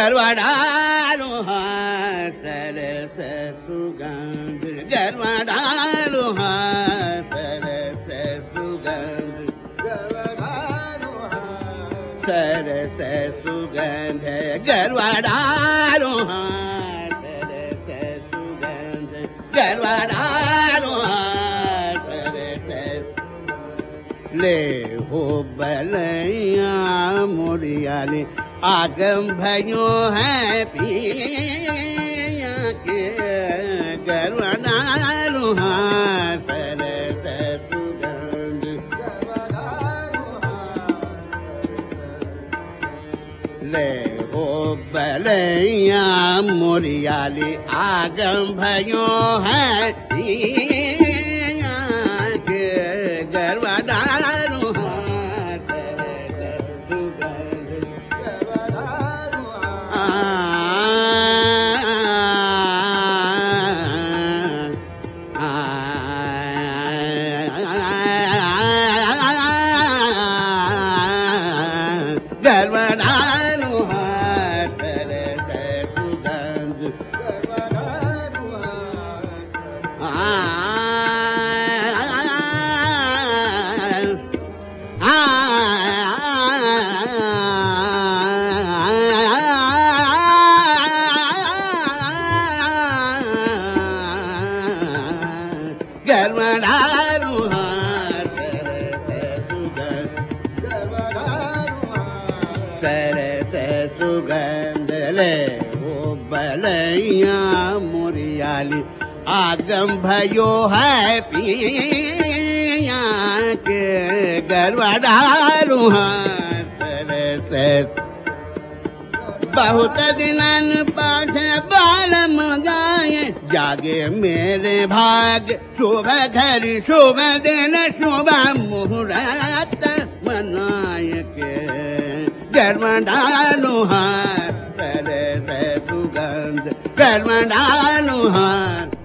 गरवाडालो सरस सुगंध गरवाडालो सरस सुगंध सरस सुगंध गरवाडालो सरस सुगंध गरवाडालो सरस ले हो बलैया मुड़ियाले आगम भयो है पिया के गरवाडालो सरस सुगंध ले हो बलैया मुड़ियाले आगम भयो है पिया के गरवाडालो गरवाडालो सरस सुगंध गरवाडालो सरस सुगंध ले हो बलैया मुड़ियाली आगम भयो है पिया के गरवाडालो सरस बहुत दिनन पाठ बाल मंगाए जागे मेरे भाग शुभ घर शुभ दिन शुभ मुहूर्त मनाए के गरवाडालो सरस सुगंध गरवाडालो